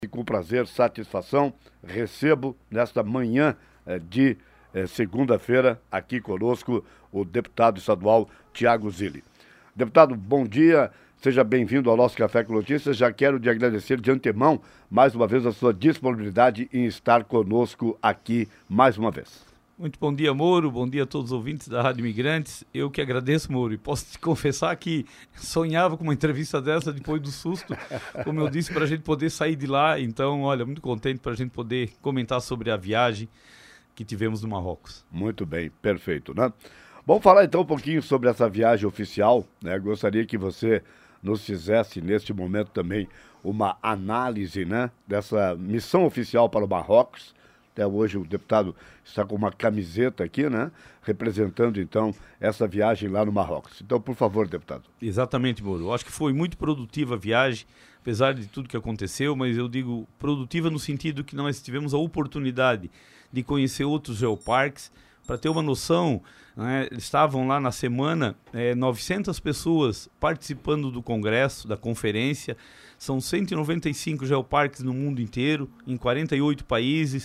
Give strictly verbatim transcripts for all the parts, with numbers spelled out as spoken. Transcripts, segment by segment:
E com prazer, satisfação, recebo nesta manhã eh, de eh, segunda-feira aqui conosco o deputado estadual Tiago Zilli. Deputado, bom dia, seja bem-vindo ao nosso Café com Notícias. Já quero te agradecer de antemão mais uma vez a sua disponibilidade em estar conosco aqui mais uma vez. Muito bom dia, Moro. Bom dia a todos os ouvintes da Rádio Imigrantes. Eu que agradeço, Moro, e posso te confessar que sonhava com uma entrevista dessa depois do susto, como eu disse, para a gente poder sair de lá. Então, olha, muito contente para a gente poder comentar sobre a viagem que tivemos no Marrocos. Muito bem, perfeito, né? Vamos falar então um pouquinho sobre essa viagem oficial, né? Gostaria que você nos fizesse neste momento também uma análise, né, dessa missão oficial para o Marrocos. Até hoje o deputado está com uma camiseta aqui, né? Representando, então, essa viagem lá no Marrocos. Então, por favor, deputado. Exatamente, Moro. Eu acho que foi muito produtiva a viagem, apesar de tudo que aconteceu, mas eu digo produtiva no sentido que nós tivemos a oportunidade de conhecer outros geoparques. Para ter uma noção, né, estavam lá na semana é, novecentas pessoas participando do congresso, da conferência. São cento e noventa e cinco geoparques no mundo inteiro, em quarenta e oito países.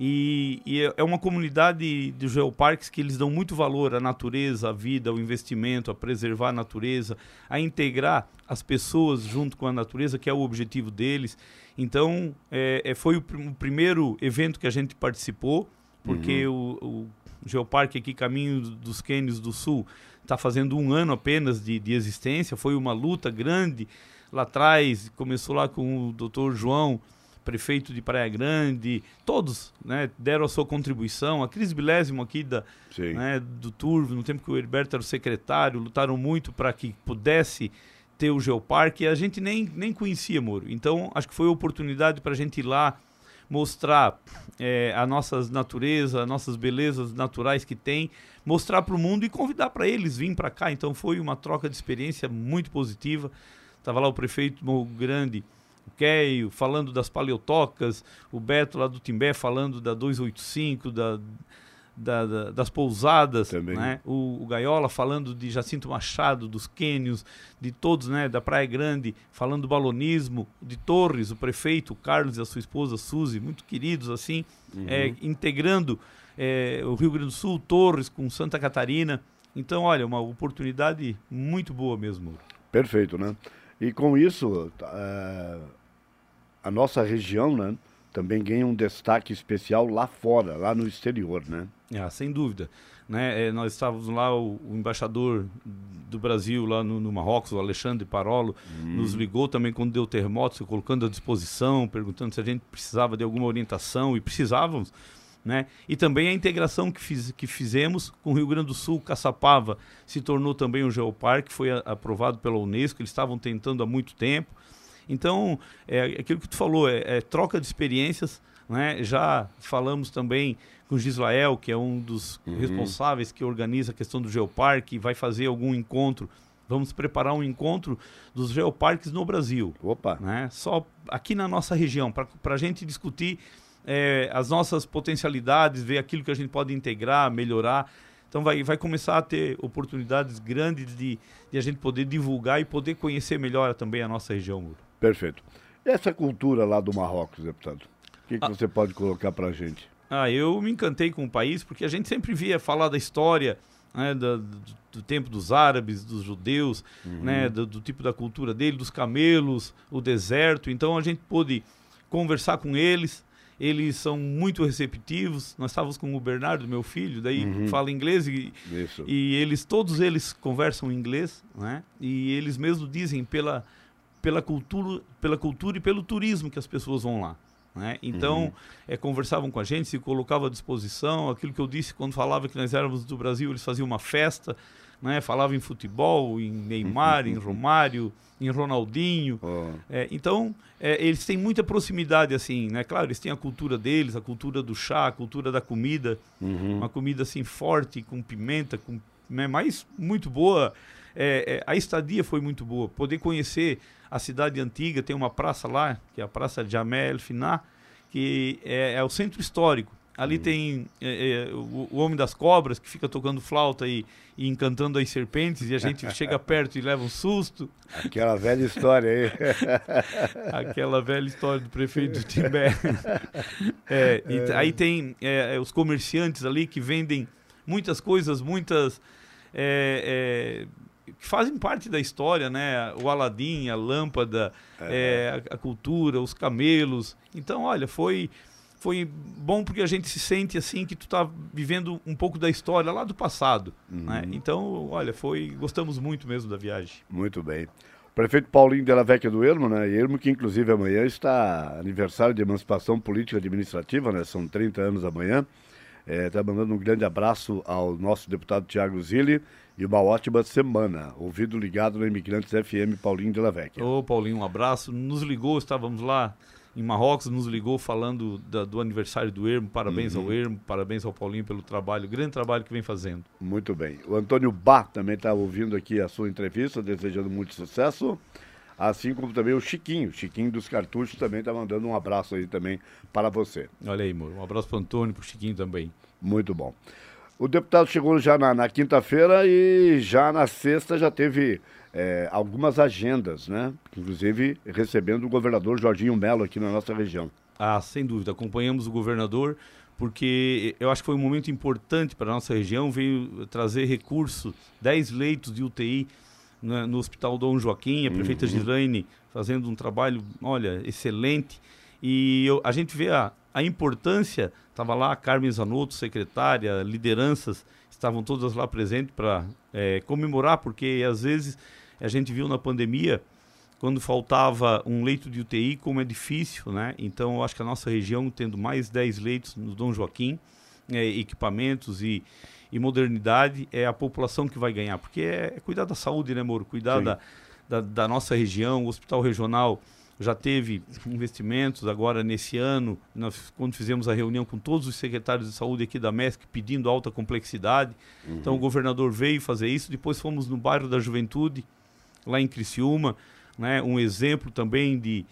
E, e é uma comunidade de geoparques que eles dão muito valor à natureza, à vida, ao investimento, a preservar a natureza, a integrar as pessoas junto com a natureza, que é o objetivo deles. Então, é, foi o, pr- o primeiro evento que a gente participou, porque uhum. o, o Geoparque aqui, Caminho dos Quênios do Sul, está fazendo um ano apenas de, de existência. Foi uma luta grande lá atrás, começou lá com o doutor João, prefeito de Praia Grande, todos, né, deram a sua contribuição. A Cris Bilésimo aqui da, né, do Turvo, no tempo que o Herberto era o secretário, lutaram muito para que pudesse ter o Geoparque, e a gente nem, nem conhecia, Moro. Então, acho que foi a oportunidade para a gente ir lá, mostrar é, a nossa natureza, as nossas belezas naturais que tem, mostrar para o mundo e convidar para eles virem para cá. Então, foi uma troca de experiência muito positiva. Estava lá o prefeito Morro Grande, o Keio, falando das paleotocas, o Beto lá do Timbé falando da duzentos e oitenta e cinco, da, da, da, das pousadas, né? o, o Gaiola falando de Jacinto Machado, dos quênios, de todos, né? Da Praia Grande, falando do balonismo, de Torres, o prefeito, o Carlos e a sua esposa Suzy, muito queridos assim, uhum. é, integrando é, o Rio Grande do Sul, Torres com Santa Catarina. Então, olha, uma oportunidade muito boa mesmo. Perfeito, né? E com isso, uh, a nossa região, né, também ganha um destaque especial lá fora, lá no exterior, né? Ah, sem dúvida. Né? É, nós estávamos lá, o, o embaixador do Brasil lá no, no Marrocos, o Alexandre Parolo, hum. nos ligou também quando deu terremoto, se colocando à disposição, perguntando se a gente precisava de alguma orientação, e precisávamos. Né? E também a integração que, fiz, que fizemos com o Rio Grande do Sul, Caçapava se tornou também um geoparque, foi a, aprovado pela Unesco, eles estavam tentando há muito tempo. Então, é aquilo que tu falou, é, é troca de experiências, né? Já falamos também com o Gislael, que é um dos uhum. responsáveis que organiza a questão do geoparque, vai fazer algum encontro. Vamos preparar um encontro dos geoparques no Brasil. Opa! Né? Só aqui na nossa região, para a gente discutir É, as nossas potencialidades, ver aquilo que a gente pode integrar, melhorar. Então vai, vai começar a ter oportunidades grandes de, de a gente poder divulgar e poder conhecer melhor também a nossa região. Perfeito. E essa cultura lá do Marrocos, deputado? O que, que ah, você pode colocar para a gente? Ah, eu me encantei com o país, porque a gente sempre via falar da história, né, do, do, do tempo dos árabes, dos judeus, uhum. né, do, do tipo da cultura dele, dos camelos, o deserto. Então a gente pôde conversar com eles. Eles são muito receptivos. Nós estávamos com o Bernardo, meu filho, daí uhum. fala inglês e, e eles, todos eles conversam inglês, né? E eles mesmos dizem pela, pela, cultura, pela cultura e pelo turismo que as pessoas vão lá. Né? Então, uhum. é, conversavam com a gente, se colocavam à disposição. Aquilo que eu disse quando falava que nós éramos do Brasil, eles faziam uma festa, né? Falavam em futebol, em Neymar, em Romário, em Ronaldinho. Oh. É, então, é, eles têm muita proximidade, assim, né? Claro, eles têm a cultura deles, a cultura do chá, a cultura da comida, uhum. uma comida assim forte, com pimenta, com, né? Mas muito boa. É, é, a estadia foi muito boa. Poder conhecer a cidade antiga, tem uma praça lá, que é a Praça Jamel El Finá, que é, é o centro histórico. Ali uhum. tem é, é, o, o Homem das Cobras, que fica tocando flauta e, e encantando as serpentes, e a gente chega perto e leva um susto. Aquela velha história aí. Aquela velha história do prefeito de Timbé. É, e, aí tem é, os comerciantes ali que vendem muitas coisas, muitas... É, é, que fazem parte da história, né? O Aladim, a lâmpada, é. É, a, a cultura, os camelos. Então, olha, foi, foi bom porque a gente se sente assim que tu tá vivendo um pouco da história lá do passado. Uhum. Né? Então, olha, foi, gostamos muito mesmo da viagem. Muito bem. O prefeito Paulinho Della Vecchia do Ermo, né? Ermo que inclusive amanhã está aniversário de emancipação política administrativa, né? São trinta anos amanhã. Está é, mandando um grande abraço ao nosso deputado Tiago Zilli e uma ótima semana. Ouvido ligado no Imigrantes F M, Paulinho Della Vecchia. Ô, Paulinho, um abraço. Nos ligou, estávamos lá em Marrocos, nos ligou falando da, do aniversário do Ermo. Parabéns uhum. ao Ermo, parabéns ao Paulinho pelo trabalho, grande trabalho que vem fazendo. Muito bem. O Antônio Bá também está ouvindo aqui a sua entrevista, desejando muito sucesso. Assim como também o Chiquinho, Chiquinho dos Cartuchos também está mandando um abraço aí também para você. Olha aí, amor, um abraço para o Antônio e para o Chiquinho também. Muito bom. O deputado chegou já na, na quinta-feira e já na sexta já teve é, algumas agendas, né? Inclusive recebendo o governador Jorginho Melo aqui na nossa região. Ah, sem dúvida, acompanhamos o governador porque eu acho que foi um momento importante para a nossa região, veio trazer recursos, dez leitos de U T I, no Hospital Dom Joaquim, a prefeita uhum. Gislaine fazendo um trabalho, olha, excelente. E eu, a gente vê a, a importância, estava lá a Carmen Zanotto, secretária, lideranças, estavam todas lá presentes para é, comemorar, porque às vezes a gente viu na pandemia, quando faltava um leito de U T I, como é difícil, né? Então eu acho que a nossa região, tendo mais dez leitos no Dom Joaquim, é, equipamentos e e modernidade, é a população que vai ganhar, porque é, é cuidar da saúde, né, Moro? Cuidar da, da, da nossa região. O Hospital Regional já teve investimentos agora nesse ano, nós, quando fizemos a reunião com todos os secretários de saúde aqui da MESC, pedindo alta complexidade. Uhum. Então o governador veio fazer isso, depois fomos no bairro da Juventude, lá em Criciúma, né, um exemplo também de,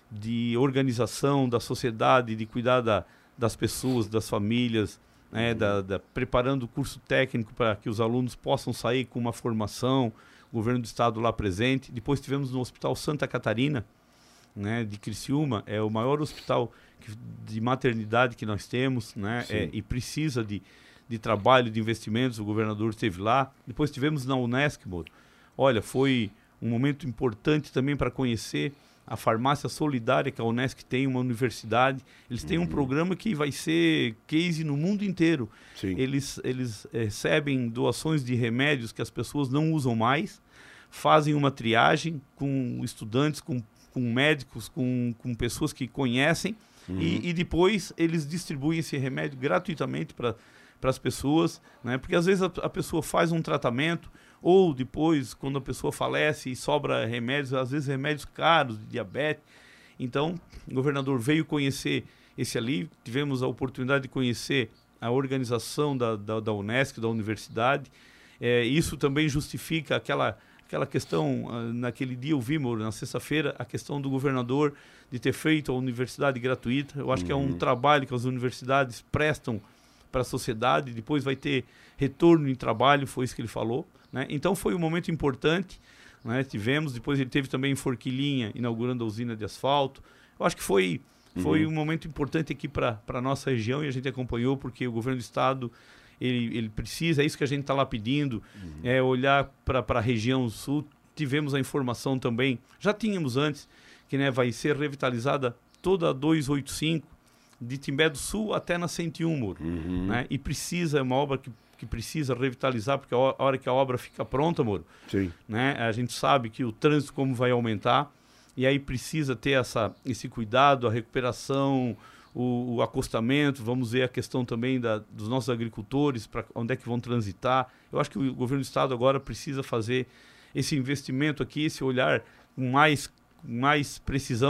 de organização da sociedade, de cuidar da, das pessoas, das famílias, né, da, da, preparando o curso técnico para que os alunos possam sair com uma formação, o governo do estado lá presente. Depois tivemos no Hospital Santa Catarina, né, de Criciúma, é o maior hospital que, de maternidade que nós temos, né, é, e precisa de, de trabalho, de investimentos, o governador esteve lá. Depois tivemos na Unesc, Moro. Olha, foi um momento importante também para conhecer a farmácia solidária que a Unesc tem, uma universidade. Eles têm uhum. um programa que vai ser case no mundo inteiro. Sim. Eles, eles eh, recebem doações de remédios que as pessoas não usam mais, fazem uma triagem com estudantes, com, com médicos, com, com pessoas que conhecem, uhum. e, e depois eles distribuem esse remédio gratuitamente para as pessoas, né? Porque às vezes a, a pessoa faz um tratamento, ou depois, quando a pessoa falece e sobra remédios, às vezes remédios caros, de diabetes. Então, o governador veio conhecer esse ali, tivemos a oportunidade de conhecer a organização da, da, da Unesc, da universidade. É, isso também justifica aquela, aquela questão, uh, naquele dia eu vi, Moro, na sexta-feira, a questão do governador de ter feito a universidade gratuita. Eu acho uhum. que é um trabalho que as universidades prestam para a sociedade, depois vai ter retorno em trabalho, foi isso que ele falou. Né? Então foi um momento importante, né? Tivemos, depois ele teve também em Forquilinha, inaugurando a usina de asfalto. Eu acho que foi, foi uhum. um momento importante aqui para a nossa região, e a gente acompanhou, porque o governo do estado, ele, ele precisa, é isso que a gente está lá pedindo, uhum. é olhar para a região sul. Tivemos a informação também, já tínhamos antes, que, né, vai ser revitalizada toda a duzentos e oitenta e cinco, de Timbé do Sul até na cento e um, Moro. Uhum. Né? E precisa, é uma obra que que precisa revitalizar, porque a hora que a obra fica pronta, Moro, Sim. né, a gente sabe que o trânsito como vai aumentar, e aí precisa ter essa, esse cuidado, a recuperação, o, o acostamento. Vamos ver a questão também da, dos nossos agricultores, para onde é que vão transitar. Eu acho que o governo do estado agora precisa fazer esse investimento aqui, esse olhar com mais, mais precisão,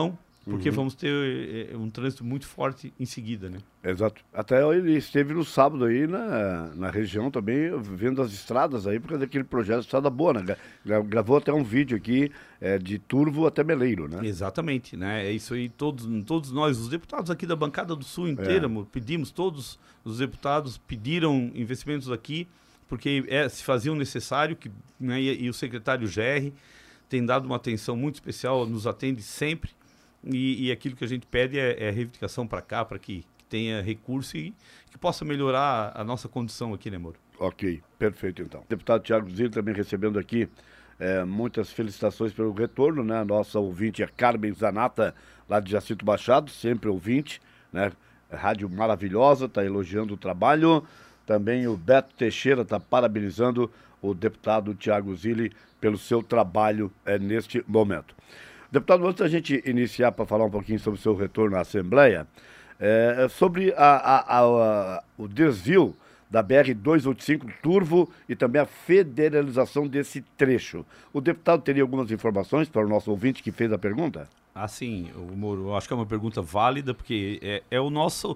porque Uhum. vamos ter é, um trânsito muito forte em seguida, né? Exato. Até ele esteve no sábado aí na, na região também, vendo as estradas aí, por causa daquele projeto Estrada Boa, né? Gra- Gravou até um vídeo aqui é, de Turvo até Meleiro, né? Exatamente, né? É isso aí, todos, todos nós, os deputados aqui da bancada do Sul inteira, É. amor, pedimos, todos os deputados pediram investimentos aqui, porque é, se faziam necessário, que, né, e, e o secretário G R tem dado uma atenção muito especial, nos atende sempre, e, e aquilo que a gente pede é, é reivindicação para cá, para que, que tenha recurso e que possa melhorar a nossa condição aqui, né, Moro? Ok, perfeito então. Deputado Tiago Zilli também recebendo aqui é, muitas felicitações pelo retorno, né? A nossa ouvinte é Carmen Zanata, lá de Jacinto Machado, sempre ouvinte, né? Rádio maravilhosa, está elogiando o trabalho. Também o Beto Teixeira está parabenizando o deputado Tiago Zilli pelo seu trabalho é, neste momento. Deputado, antes da gente iniciar para falar um pouquinho sobre o seu retorno à Assembleia, é, sobre a, a, a, a, o desvio da B R duzentos e oitenta e cinco Turvo e também a federalização desse trecho. O deputado teria algumas informações para o nosso ouvinte que fez a pergunta? Ah, sim, o Moro, eu acho que é uma pergunta válida, porque é, é o nosso...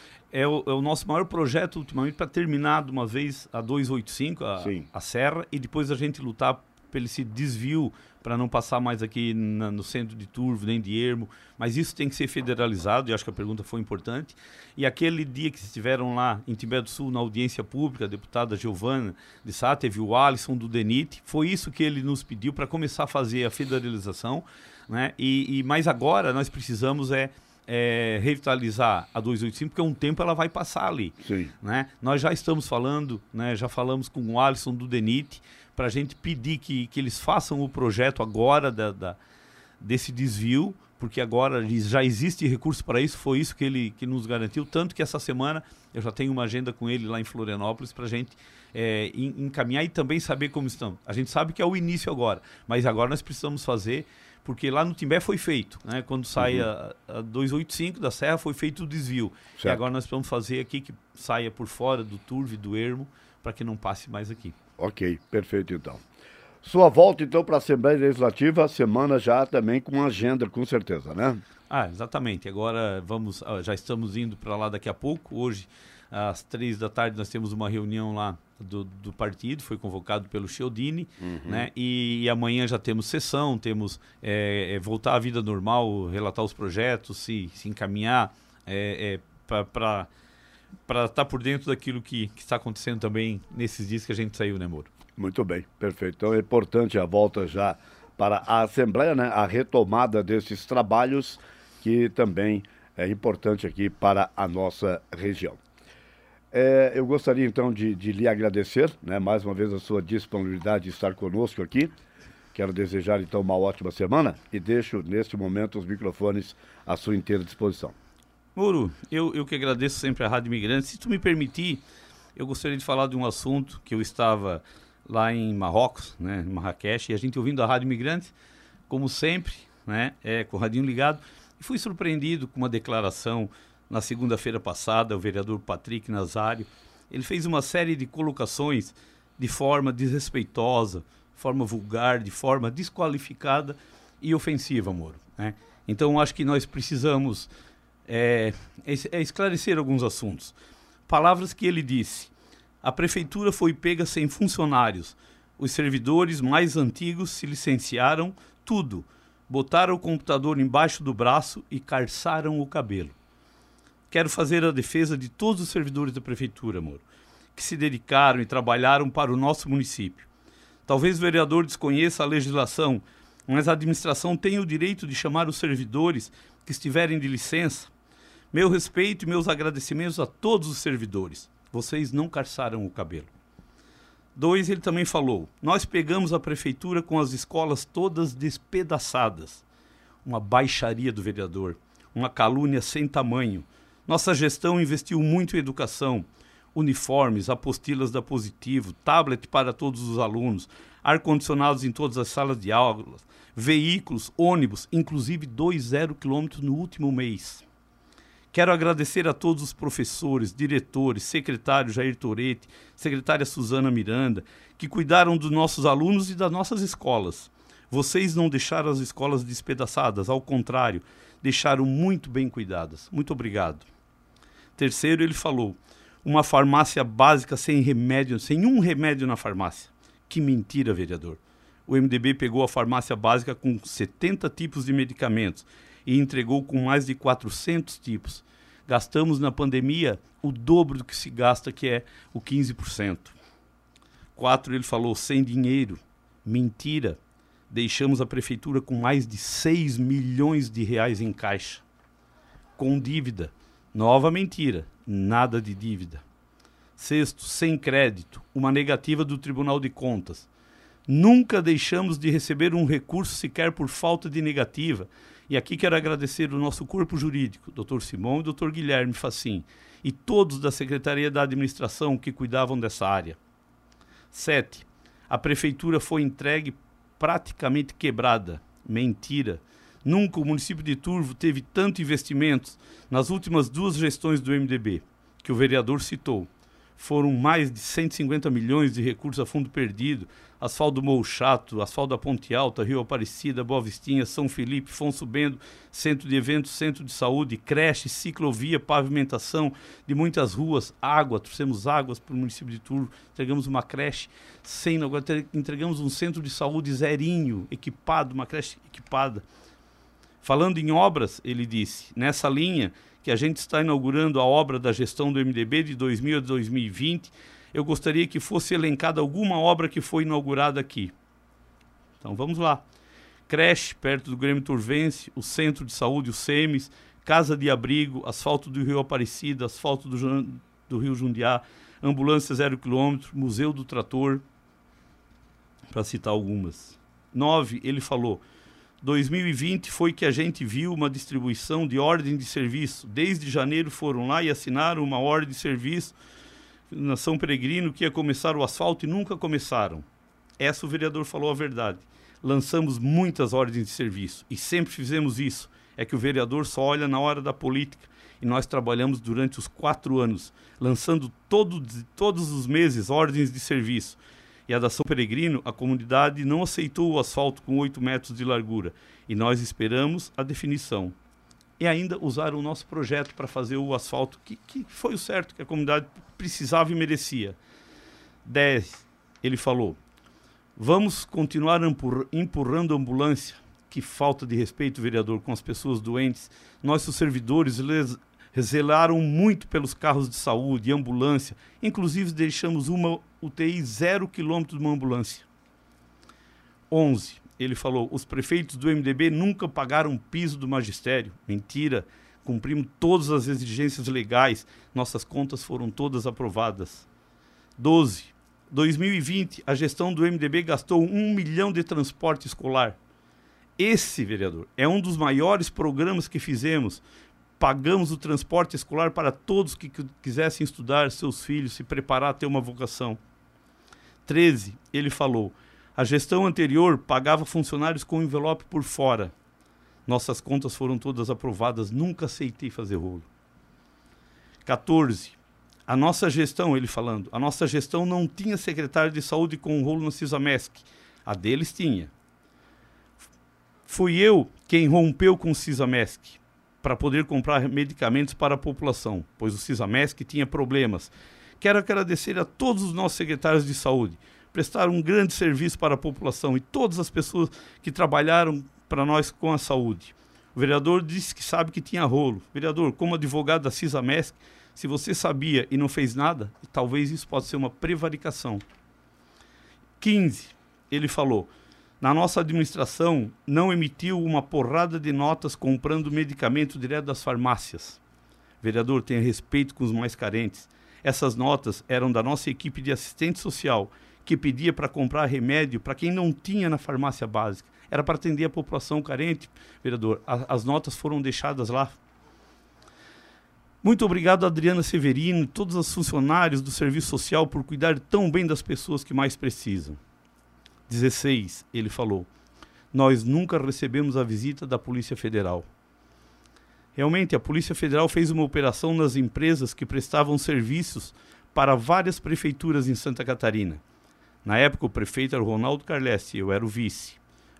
É o, é o nosso maior projeto ultimamente para terminar de uma vez a duzentos e oitenta e cinco, a, a serra, e depois a gente lutar pelo esse desvio para não passar mais aqui na, no centro de Turvo, nem de Ermo. Mas isso tem que ser federalizado, e acho que a pergunta foi importante. E aquele dia que estiveram lá em Timbé do Sul, na audiência pública, a deputada Giovana de Sá, teve o Alisson do DENIT, foi isso que ele nos pediu para começar a fazer a federalização, né? E, e, mas agora nós precisamos é É, revitalizar a duzentos e oitenta e cinco, porque um tempo ela vai passar ali. Sim. Né? Nós já estamos falando, né, já falamos com o Alisson do DENIT, para a gente pedir que, que eles façam o projeto agora da, da, desse desvio, porque agora já existe recurso para isso, foi isso que ele que nos garantiu, tanto que essa semana eu já tenho uma agenda com ele lá em Florianópolis para a gente é, encaminhar e também saber como estão. A gente sabe que é o início agora, mas agora nós precisamos fazer, porque lá no Timbé foi feito, né? Quando sai uhum. a, a duzentos e oitenta e cinco da Serra foi feito o desvio. Certo. E agora nós precisamos fazer aqui que saia por fora do Turvo e do Ermo, para que não passe mais aqui. Ok, perfeito então. Sua volta então para a Assembleia Legislativa, semana já também com agenda, com certeza, né? Ah, exatamente. Agora vamos, já estamos indo para lá daqui a pouco. Hoje, às três da tarde, nós temos uma reunião lá do, do partido, foi convocado pelo Chiodini, uhum. né? E, e amanhã já temos sessão, temos é, é, voltar à vida normal, relatar os projetos, se, se encaminhar é, é, para estar tá por dentro daquilo que, que está acontecendo também nesses dias que a gente saiu, né, Moro? Muito bem, perfeito. Então é importante a volta já para a Assembleia, né? A retomada desses trabalhos que também é importante aqui para a nossa região. É, eu gostaria então de, de lhe agradecer, né, mais uma vez a sua disponibilidade de estar conosco aqui. Quero desejar então uma ótima semana e deixo neste momento os microfones à sua inteira disposição. Moro, eu, eu que agradeço sempre a Rádio Imigrante. Se tu me permitir, eu gostaria de falar de um assunto que eu estava lá em Marrocos, né, em Marrakech, e a gente ouvindo a Rádio Imigrante, como sempre, né, é, com o radinho ligado, e fui surpreendido com uma declaração na segunda-feira passada, o vereador Patrick Nazário. Ele fez uma série de colocações de forma desrespeitosa, de forma vulgar, de forma desqualificada e ofensiva, Moro, né? Então, acho que nós precisamos é, é esclarecer alguns assuntos. Palavras que ele disse: a prefeitura foi pega sem funcionários, os servidores mais antigos se licenciaram, tudo, botaram o computador embaixo do braço e carçaram o cabelo. Quero fazer a defesa de todos os servidores da prefeitura, Moro, que se dedicaram e trabalharam para o nosso município. Talvez o vereador desconheça a legislação, mas a administração tem o direito de chamar os servidores que estiverem de licença. Meu respeito e meus agradecimentos a todos os servidores. Vocês não carçaram o cabelo. Dois, ele também falou: nós pegamos a prefeitura com as escolas todas despedaçadas. Uma baixaria do vereador, uma calúnia sem tamanho. Nossa gestão investiu muito em educação, uniformes, apostilas da Positivo, tablet para todos os alunos, ar-condicionados em todas as salas de aula, veículos, ônibus, inclusive dois zero quilômetros no último mês. Quero agradecer a todos os professores, diretores, secretário Jair Toretti, secretária Suzana Miranda, que cuidaram dos nossos alunos e das nossas escolas. Vocês não deixaram as escolas despedaçadas, ao contrário, deixaram muito bem cuidadas. Muito obrigado. Terceiro, ele falou, uma farmácia básica sem remédio, sem um remédio na farmácia. Que mentira, vereador. O M D B pegou a farmácia básica com setenta tipos de medicamentos e entregou com mais de quatrocentos tipos. Gastamos na pandemia o dobro do que se gasta, que é o quinze por cento. Quatro, ele falou, sem dinheiro. Mentira. Deixamos a prefeitura com mais de seis milhões de reais em caixa. Com dívida. Nova mentira. Nada de dívida. Sexto, sem crédito. Uma negativa do Tribunal de Contas. Nunca deixamos de receber um recurso sequer por falta de negativa. E aqui quero agradecer o nosso corpo jurídico, doutor Simão e doutor Guilherme Facim, e todos da Secretaria da Administração que cuidavam dessa área. Sete, a prefeitura foi entregue praticamente quebrada. Mentira. Nunca o município de Turvo teve tanto investimentos nas últimas duas gestões do M D B, que o vereador citou. Foram mais de cento e cinquenta milhões de recursos a fundo perdido, asfalto do Morro Chato, asfalto da Ponte Alta, Rio Aparecida, Boa Vistinha, São Felipe, Fonso Bento, centro de eventos, centro de saúde, creche, ciclovia, pavimentação de muitas ruas, água, trouxemos águas para o município de Turvo, entregamos uma creche, sem, agora entregamos um centro de saúde zerinho, equipado, uma creche equipada. Falando em obras, ele disse, nessa linha que a gente está inaugurando a obra da gestão do M D B de dois mil a dois mil e vinte, eu gostaria que fosse elencada alguma obra que foi inaugurada aqui. Então vamos lá. Creche, perto do Grêmio Turvense, o Centro de Saúde, o SEMES, Casa de Abrigo, asfalto do Rio Aparecida, asfalto do, do Rio Jundiá, ambulância zero quilômetro, Museu do Trator, para citar algumas. Nove, ele falou, dois mil e vinte foi que a gente viu uma distribuição de ordem de serviço. Desde janeiro foram lá e assinaram uma ordem de serviço na São Peregrino que ia começar o asfalto e nunca começaram. Essa o vereador falou a verdade. Lançamos muitas ordens de serviço e sempre fizemos isso. É que o vereador só olha na hora da política e nós trabalhamos durante os quatro anos, lançando todo, todos os meses ordens de serviço. E a da São Peregrino, a comunidade não aceitou o asfalto com oito metros de largura. E nós esperamos a definição. E ainda usaram o nosso projeto para fazer o asfalto, que, que foi o certo, que a comunidade precisava e merecia. dez. Ele falou, vamos continuar empurrando a ambulância. Que falta de respeito, vereador, com as pessoas doentes. Nossos servidores zelaram muito pelos carros de saúde e ambulância. Inclusive deixamos uma U T I zero quilômetro de uma ambulância. onze. Ele falou, os prefeitos do M D B nunca pagaram piso do magistério. Mentira. Cumprimos todas as exigências legais. Nossas contas foram todas aprovadas. doze. dois mil e vinte, a gestão do M D B gastou um milhão de transporte escolar. Esse, vereador, é um dos maiores programas que fizemos. Pagamos o transporte escolar para todos que quisessem estudar, seus filhos, se preparar a ter uma vocação. treze, ele falou, a gestão anterior pagava funcionários com envelope por fora. Nossas contas foram todas aprovadas, nunca aceitei fazer rolo. quatorze, a nossa gestão, ele falando, a nossa gestão não tinha secretário de saúde com rolo na CISAMESC, a deles tinha. Fui eu quem rompeu com o CISAMESC para poder comprar medicamentos para a população, pois o CISAMESC tinha problemas. Quero agradecer a todos os nossos secretários de saúde, prestaram um grande serviço para a população e todas as pessoas que trabalharam para nós com a saúde. O vereador disse que sabe que tinha rolo. Vereador, como advogado da CISAMESC, se você sabia e não fez nada, talvez isso possa ser uma prevaricação. quinze, ele falou, na nossa administração não emitiu uma porrada de notas comprando medicamento direto das farmácias. Vereador, tenha respeito com os mais carentes. Essas notas eram da nossa equipe de assistente social, que pedia para comprar remédio para quem não tinha na farmácia básica. Era para atender a população carente, vereador. A, as notas foram deixadas lá. Muito obrigado, Adriana Severino e todos os funcionários do Serviço Social por cuidar tão bem das pessoas que mais precisam. dezesseis, ele falou, nós nunca recebemos a visita da Polícia Federal. Realmente, a Polícia Federal fez uma operação nas empresas que prestavam serviços para várias prefeituras em Santa Catarina. Na época, o prefeito era o Ronaldo Carlessi, eu era o vice.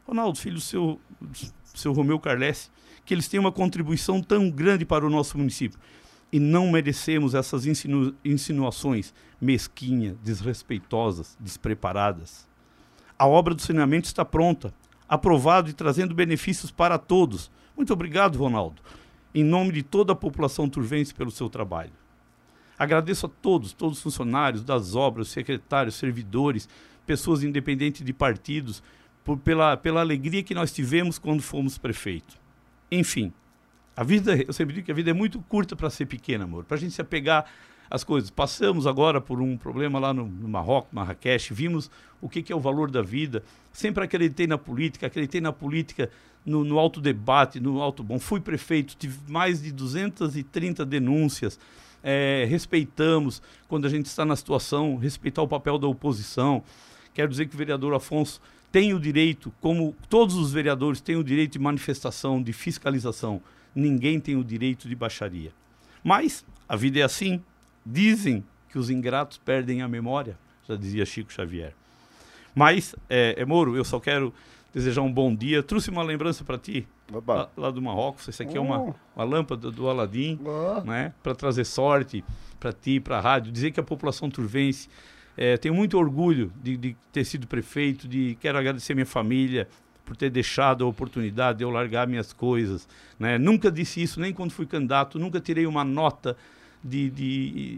Ronaldo, filho do seu, do seu Romeu Carlesse, que eles têm uma contribuição tão grande para o nosso município. E não merecemos essas insinu insinuações mesquinhas, desrespeitosas, despreparadas. A obra do saneamento está pronta, aprovado e trazendo benefícios para todos. Muito obrigado, Ronaldo, em nome de toda a população turvense pelo seu trabalho. Agradeço a todos, todos os funcionários das obras, secretários, servidores, pessoas independentes de partidos, por, pela, pela alegria que nós tivemos quando fomos prefeito. Enfim, a vida, eu sempre digo que a vida é muito curta para ser pequena, amor, para a gente se apegar às coisas. Passamos agora por um problema lá no, no Marrocos, Marrakech, vimos o que, que é o valor da vida. Sempre acreditei na política, acreditei na política, no, no alto debate, no alto bom. Fui prefeito, tive mais de duzentas e trinta denúncias. É, respeitamos, quando a gente está na situação, respeitar o papel da oposição. Quero dizer que o vereador Afonso tem o direito, como todos os vereadores têm o direito de manifestação, de fiscalização. Ninguém tem o direito de baixaria. Mas a vida é assim. Dizem que os ingratos perdem a memória, já dizia Chico Xavier. Mas, é, é Moro, eu só quero desejar um bom dia. Trouxe uma lembrança para ti, lá, lá do Marrocos. Isso aqui oh. é uma, uma lâmpada do Aladim, oh. né, para trazer sorte para ti, para a rádio. Dizer que a população turvense é, tem muito orgulho de, de ter sido prefeito, de quero agradecer minha família por ter deixado a oportunidade de eu largar minhas coisas. Né? Nunca disse isso, nem quando fui candidato, nunca tirei uma nota de... de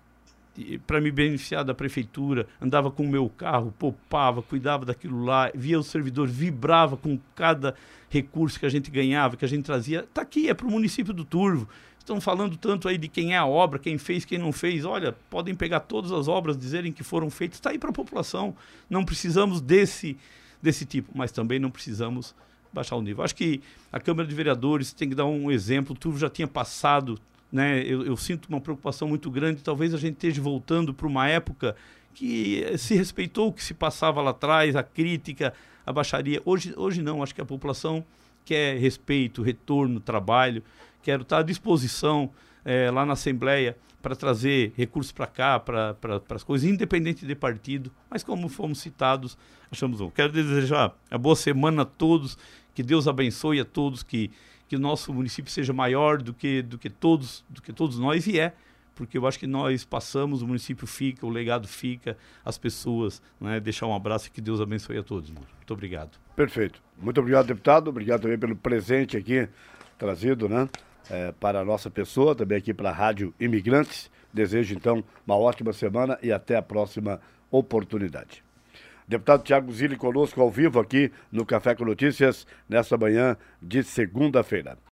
para me beneficiar da prefeitura, andava com o meu carro, poupava, cuidava daquilo lá, via o servidor, vibrava com cada recurso que a gente ganhava, que a gente trazia. Está aqui, é para o município do Turvo. Estão falando tanto aí de quem é a obra, quem fez, quem não fez. Olha, podem pegar todas as obras, dizerem que foram feitas. Está aí para a população. Não precisamos desse, desse tipo, mas também não precisamos baixar o nível. Acho que a Câmara de Vereadores tem que dar um exemplo. O Turvo já tinha passado... Né, eu, eu sinto uma preocupação muito grande. Talvez a gente esteja voltando para uma época que se respeitou o que se passava lá atrás, a crítica, a baixaria. Hoje, hoje não, acho que a população quer respeito, retorno, trabalho. Quero estar à disposição é, lá na Assembleia para trazer recursos para cá, para pra, as coisas, independente de partido. Mas como fomos citados, achamos bom. Quero desejar a boa semana a todos, que Deus abençoe a todos, que que o nosso município seja maior do que, do que todos, do que todos nós, e é, porque eu acho que nós passamos, o município fica, o legado fica, as pessoas, né? Deixar um abraço e que Deus abençoe a todos. Mano. Muito obrigado. Perfeito. Muito obrigado, deputado. Obrigado também pelo presente aqui trazido, né? É, para a nossa pessoa, também aqui para a Rádio Imigrantes. Desejo, então, uma ótima semana e até a próxima oportunidade. Deputado Thiago Zilli conosco ao vivo aqui no Café com Notícias, nesta manhã de segunda-feira.